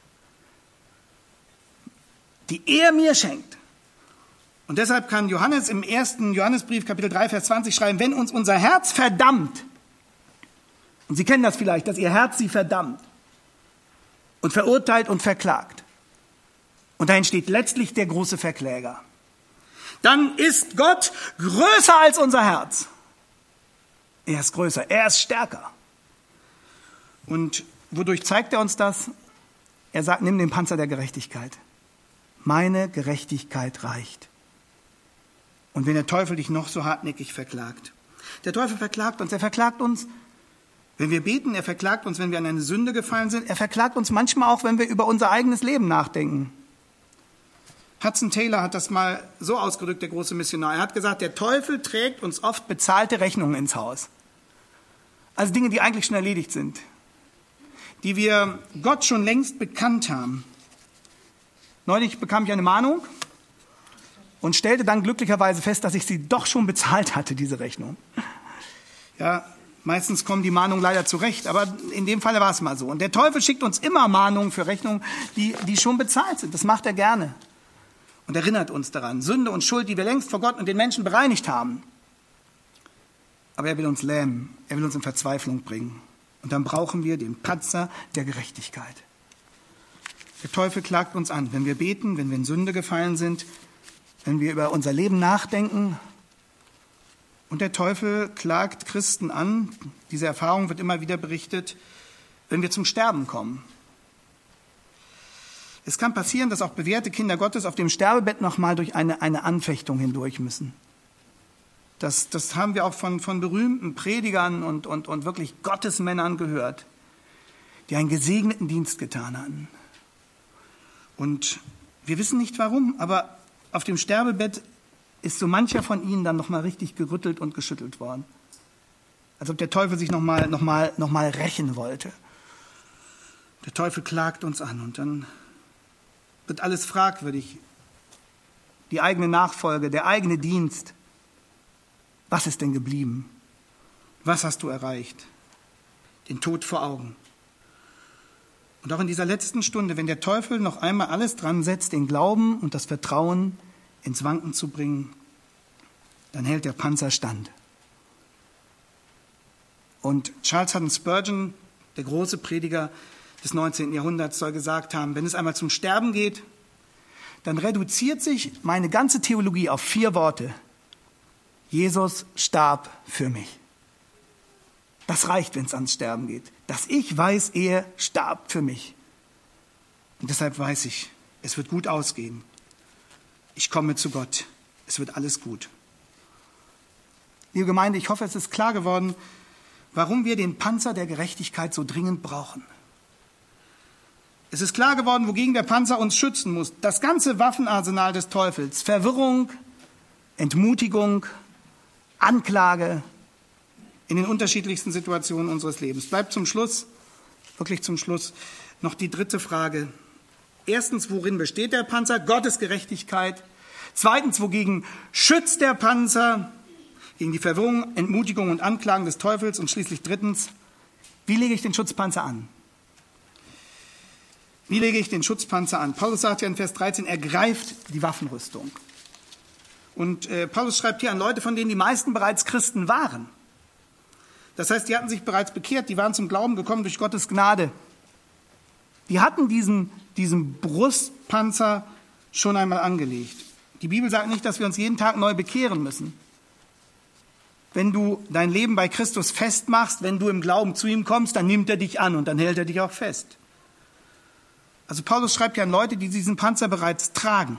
die er mir schenkt. Und deshalb kann Johannes im 1. Johannesbrief, Kapitel 3, Vers 20 schreiben, wenn uns unser Herz verdammt, und Sie kennen das vielleicht, dass Ihr Herz Sie verdammt und verurteilt und verklagt, und dahin steht letztlich der große Verkläger, dann ist Gott größer als unser Herz. Er ist größer, er ist stärker. Und wodurch zeigt er uns das? Er sagt, nimm den Panzer der Gerechtigkeit. Meine Gerechtigkeit reicht. Und wenn der Teufel dich noch so hartnäckig verklagt. Der Teufel verklagt uns. Er verklagt uns, wenn wir beten. Er verklagt uns, wenn wir an eine Sünde gefallen sind. Er verklagt uns manchmal auch, wenn wir über unser eigenes Leben nachdenken. Hudson Taylor hat das mal so ausgedrückt, der große Missionar. Er hat gesagt, der Teufel trägt uns oft bezahlte Rechnungen ins Haus. Also Dinge, die eigentlich schon erledigt sind. Die wir Gott schon längst bekannt haben. Neulich bekam ich eine Mahnung und stellte dann glücklicherweise fest, dass ich sie doch schon bezahlt hatte, diese Rechnung. Ja, meistens kommen die Mahnungen leider zurecht, aber in dem Falle war es mal so. Und der Teufel schickt uns immer Mahnungen für Rechnungen, die schon bezahlt sind. Das macht er gerne. Und erinnert uns daran, Sünde und Schuld, die wir längst vor Gott und den Menschen bereinigt haben. Aber er will uns lähmen, er will uns in Verzweiflung bringen. Und dann brauchen wir den Panzer der Gerechtigkeit. Der Teufel klagt uns an, wenn wir beten, wenn wir in Sünde gefallen sind, wenn wir über unser Leben nachdenken. Und der Teufel klagt Christen an, diese Erfahrung wird immer wieder berichtet, wenn wir zum Sterben kommen. Es kann passieren, dass auch bewährte Kinder Gottes auf dem Sterbebett nochmal durch eine Anfechtung hindurch müssen. Das haben wir auch von berühmten Predigern und wirklich Gottesmännern gehört, die einen gesegneten Dienst getan hatten. Und Wir wissen nicht warum, aber auf dem Sterbebett ist so mancher von ihnen dann nochmal richtig gerüttelt und geschüttelt worden. Als ob der Teufel sich nochmal rächen wollte. Der Teufel klagt uns an und dann wird alles fragwürdig. Die eigene Nachfolge, der eigene Dienst. Was ist denn geblieben? Was hast du erreicht? Den Tod vor Augen. Und auch in dieser letzten Stunde, wenn der Teufel noch einmal alles dran setzt, den Glauben und das Vertrauen ins Wanken zu bringen, dann hält der Panzer stand. Und Charles Haddon Spurgeon, der große Prediger des 19. Jahrhunderts, soll gesagt haben, wenn es einmal zum Sterben geht, dann reduziert sich meine ganze Theologie auf 4 Worte. Jesus starb für mich. Das reicht, wenn es ans Sterben geht. Dass ich weiß, er starb für mich. Und deshalb weiß ich, es wird gut ausgehen. Ich komme zu Gott. Es wird alles gut. Liebe Gemeinde, ich hoffe, es ist klar geworden, warum wir den Panzer der Gerechtigkeit so dringend brauchen. Es ist klar geworden, wogegen der Panzer uns schützen muss. Das ganze Waffenarsenal des Teufels. Verwirrung, Entmutigung, Anklage in den unterschiedlichsten Situationen unseres Lebens. Bleibt zum Schluss, wirklich zum Schluss, noch die 3. Frage. Erstens, worin besteht der Panzer? Gottes Gerechtigkeit. Zweitens, wogegen schützt der Panzer? Gegen die Verwirrung, Entmutigung und Anklagen des Teufels. Und schließlich 3. Wie lege ich den Schutzpanzer an? Wie lege ich den Schutzpanzer an? Paulus sagt ja in Vers 13, er greift die Waffenrüstung. Und Paulus schreibt hier an Leute, von denen die meisten bereits Christen waren. Das heißt, die hatten sich bereits bekehrt, die waren zum Glauben gekommen durch Gottes Gnade. Die hatten diesen Brustpanzer schon einmal angelegt. Die Bibel sagt nicht, dass wir uns jeden Tag neu bekehren müssen. Wenn du dein Leben bei Christus festmachst, wenn du im Glauben zu ihm kommst, dann nimmt er dich an und dann hält er dich auch fest. Also Paulus schreibt ja an Leute, die diesen Panzer bereits tragen.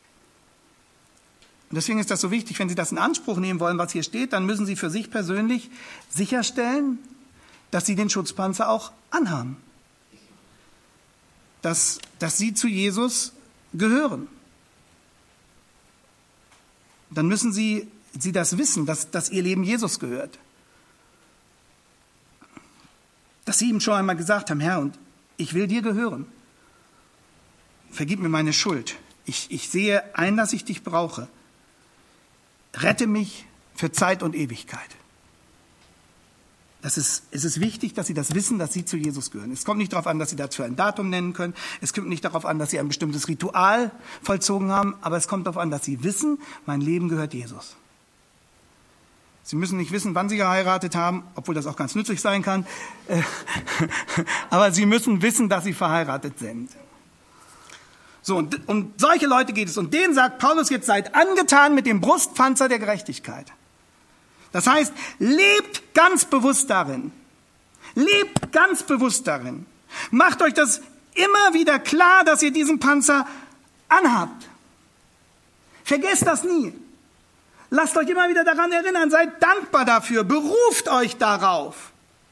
Und deswegen ist das so wichtig, wenn Sie das in Anspruch nehmen wollen, was hier steht, dann müssen Sie für sich persönlich sicherstellen, dass Sie den Schutzpanzer auch anhaben. Dass Sie zu Jesus gehören. Dann müssen Sie das wissen, dass Ihr Leben Jesus gehört. Dass Sie ihm schon einmal gesagt haben, Herr, und ich will dir gehören. Vergib mir meine Schuld. Ich sehe ein, dass ich dich brauche. Rette mich für Zeit und Ewigkeit. Es ist wichtig, dass Sie das wissen, dass Sie zu Jesus gehören. Es kommt nicht darauf an, dass Sie dazu ein Datum nennen können. Es kommt nicht darauf an, dass Sie ein bestimmtes Ritual vollzogen haben. Aber es kommt darauf an, dass Sie wissen, mein Leben gehört Jesus. Sie müssen nicht wissen, wann Sie geheiratet haben, obwohl das auch ganz nützlich sein kann. Aber Sie müssen wissen, dass Sie verheiratet sind. So, und um solche Leute geht es. Und denen sagt Paulus jetzt, seid angetan mit dem Brustpanzer der Gerechtigkeit. Das heißt, lebt ganz bewusst darin. Lebt ganz bewusst darin. Macht euch das immer wieder klar, dass ihr diesen Panzer anhabt. Vergesst das nie. Lasst euch immer wieder daran erinnern. Seid dankbar dafür. Beruft euch darauf.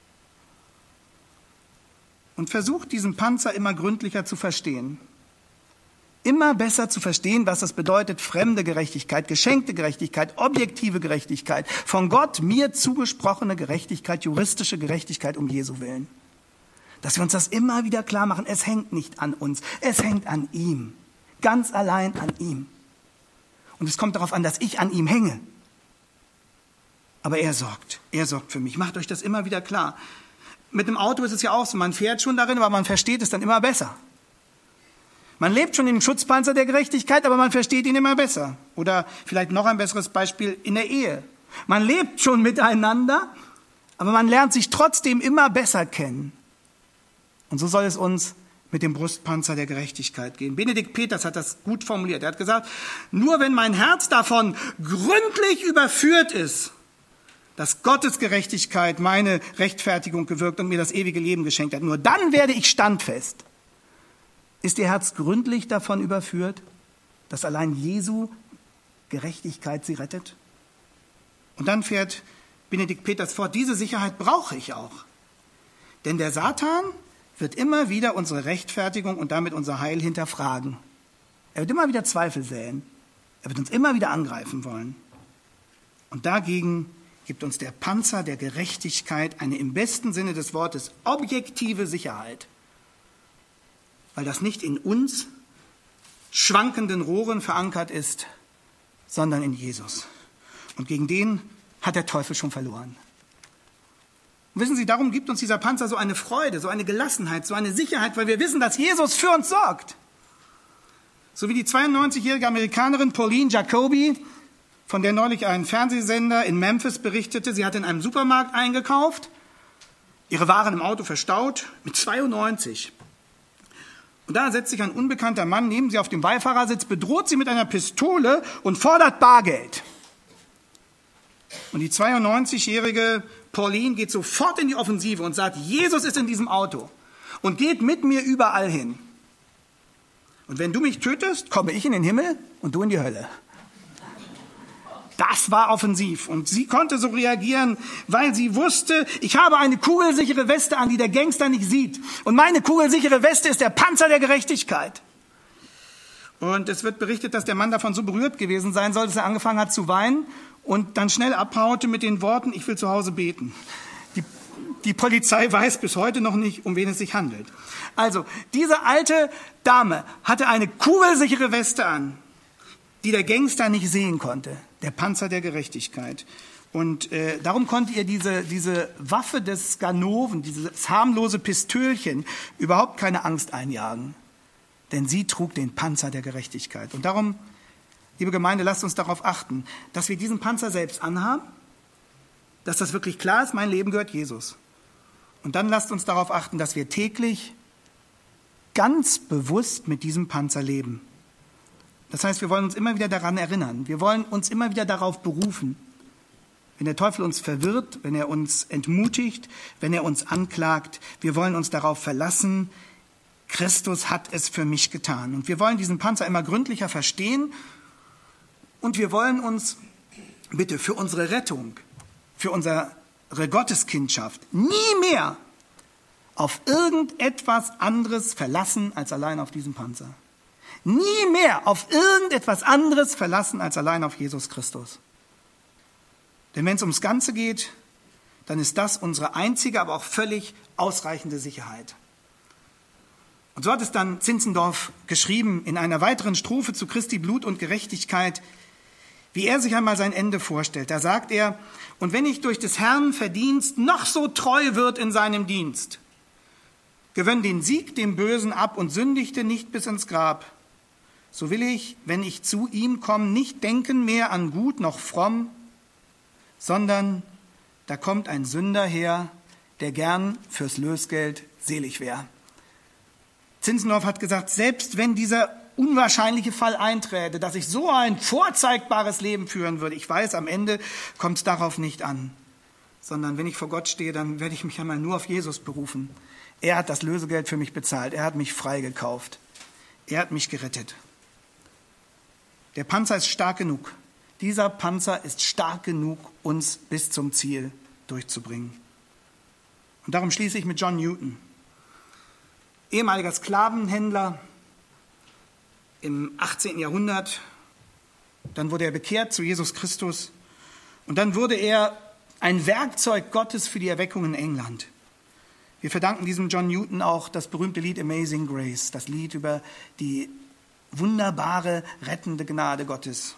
Und versucht, diesen Panzer immer gründlicher zu verstehen. Immer besser zu verstehen, was das bedeutet, fremde Gerechtigkeit, geschenkte Gerechtigkeit, objektive Gerechtigkeit, von Gott mir zugesprochene Gerechtigkeit, juristische Gerechtigkeit um Jesu willen. Dass wir uns das immer wieder klar machen, es hängt nicht an uns, es hängt an ihm, ganz allein an ihm. Und es kommt darauf an, dass ich an ihm hänge. Aber er sorgt für mich. Macht euch das immer wieder klar. Mit dem Auto ist es ja auch so, man fährt schon darin, aber man versteht es dann immer besser. Man lebt schon im Schutzpanzer der Gerechtigkeit, aber man versteht ihn immer besser. Oder vielleicht noch ein besseres Beispiel in der Ehe. Man lebt schon miteinander, aber man lernt sich trotzdem immer besser kennen. Und so soll es uns mit dem Brustpanzer der Gerechtigkeit gehen. Benedikt Peters hat das gut formuliert. Er hat gesagt, nur wenn mein Herz davon gründlich überführt ist, dass Gottes Gerechtigkeit meine Rechtfertigung gewirkt und mir das ewige Leben geschenkt hat, nur dann werde ich standfest. Ist Ihr Herz gründlich davon überführt, dass allein Jesu Gerechtigkeit Sie rettet? Und dann fährt Benedikt Peters fort, diese Sicherheit brauche ich auch. Denn der Satan wird immer wieder unsere Rechtfertigung und damit unser Heil hinterfragen. Er wird immer wieder Zweifel säen. Er wird uns immer wieder angreifen wollen. Und dagegen gibt uns der Panzer der Gerechtigkeit eine im besten Sinne des Wortes objektive Sicherheit. Weil das nicht in uns schwankenden Rohren verankert ist, sondern in Jesus. Und gegen den hat der Teufel schon verloren. Und wissen Sie, darum gibt uns dieser Panzer so eine Freude, so eine Gelassenheit, so eine Sicherheit, weil wir wissen, dass Jesus für uns sorgt. So wie die 92-jährige Amerikanerin Pauline Jacoby, von der neulich ein Fernsehsender in Memphis berichtete. Sie hatte in einem Supermarkt eingekauft, ihre Waren im Auto verstaut, mit 92. Und da setzt sich ein unbekannter Mann neben sie auf dem Beifahrersitz, bedroht sie mit einer Pistole und fordert Bargeld. Und die 92-jährige Pauline geht sofort in die Offensive und sagt, Jesus ist in diesem Auto und geht mit mir überall hin. Und wenn du mich tötest, komme ich in den Himmel und du in die Hölle. Das war offensiv. Und sie konnte so reagieren, weil sie wusste, ich habe eine kugelsichere Weste an, die der Gangster nicht sieht. Und meine kugelsichere Weste ist der Panzer der Gerechtigkeit. Und es wird berichtet, dass der Mann davon so berührt gewesen sein soll, dass er angefangen hat zu weinen und dann schnell abhaute mit den Worten, ich will zu Hause beten. Die Polizei weiß bis heute noch nicht, um wen es sich handelt. Also, diese alte Dame hatte eine kugelsichere Weste an, die der Gangster nicht sehen konnte. Der Panzer der Gerechtigkeit. Und darum konnte ihr diese Waffe des Ganoven, dieses harmlose Pistölchen, überhaupt keine Angst einjagen. Denn sie trug den Panzer der Gerechtigkeit. Und darum, liebe Gemeinde, lasst uns darauf achten, dass wir diesen Panzer selbst anhaben, dass das wirklich klar ist, mein Leben gehört Jesus. Und dann lasst uns darauf achten, dass wir täglich ganz bewusst mit diesem Panzer leben. Das heißt, wir wollen uns immer wieder daran erinnern. Wir wollen uns immer wieder darauf berufen. Wenn der Teufel uns verwirrt, wenn er uns entmutigt, wenn er uns anklagt, wir wollen uns darauf verlassen, Christus hat es für mich getan. Und wir wollen diesen Panzer immer gründlicher verstehen und wir wollen uns bitte für unsere Rettung, für unsere Gotteskindschaft nie mehr auf irgendetwas anderes verlassen als allein auf diesen Panzer. Nie mehr auf irgendetwas anderes verlassen als allein auf Jesus Christus. Denn wenn es ums Ganze geht, dann ist das unsere einzige, aber auch völlig ausreichende Sicherheit. Und so hat es dann Zinzendorf geschrieben in einer weiteren Strophe zu Christi Blut und Gerechtigkeit, wie er sich einmal sein Ende vorstellt. Da sagt er, und wenn ich durch des Herrn Verdienst noch so treu wird in seinem Dienst, gewönn den Sieg dem Bösen ab und sündigte nicht bis ins Grab, so will ich, wenn ich zu ihm komme, nicht denken mehr an gut noch fromm, sondern da kommt ein Sünder her, der gern fürs Lösgeld selig wäre. Zinzendorf hat gesagt, selbst wenn dieser unwahrscheinliche Fall einträte, dass ich so ein vorzeigbares Leben führen würde, ich weiß, am Ende kommt es darauf nicht an, sondern wenn ich vor Gott stehe, dann werde ich mich einmal nur auf Jesus berufen. Er hat das Lösegeld für mich bezahlt, er hat mich freigekauft, er hat mich gerettet. Der Panzer ist stark genug. Dieser Panzer ist stark genug, uns bis zum Ziel durchzubringen. Und darum schließe ich mit John Newton, ehemaliger Sklavenhändler im 18. Jahrhundert. Dann wurde er bekehrt zu Jesus Christus und dann wurde er ein Werkzeug Gottes für die Erweckung in England. Wir verdanken diesem John Newton auch das berühmte Lied Amazing Grace, das Lied über die wunderbare, rettende Gnade Gottes.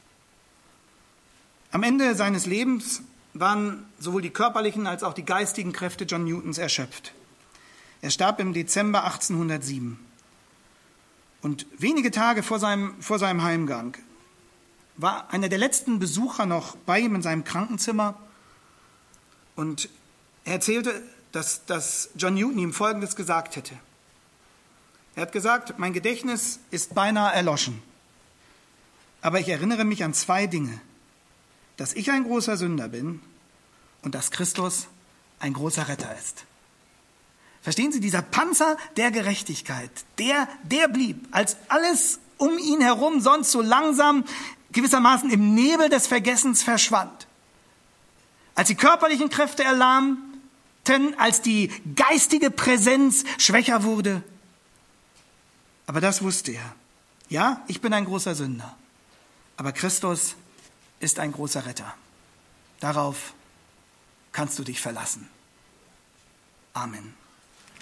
Am Ende seines Lebens waren sowohl die körperlichen als auch die geistigen Kräfte John Newtons erschöpft. Er starb im Dezember 1807. Und wenige Tage vor seinem Heimgang war einer der letzten Besucher noch bei ihm in seinem Krankenzimmer. Und er erzählte, dass John Newton ihm Folgendes gesagt hätte. Er hat gesagt, mein Gedächtnis ist beinahe erloschen. Aber ich erinnere mich an zwei Dinge. Dass ich ein großer Sünder bin und dass Christus ein großer Retter ist. Verstehen Sie, dieser Panzer der Gerechtigkeit, der blieb, als alles um ihn herum sonst so langsam gewissermaßen im Nebel des Vergessens verschwand. Als die körperlichen Kräfte erlahmten, als die geistige Präsenz schwächer wurde. Aber das wusste er. Ja, ich bin ein großer Sünder, aber Christus ist ein großer Retter. Darauf kannst du dich verlassen. Amen.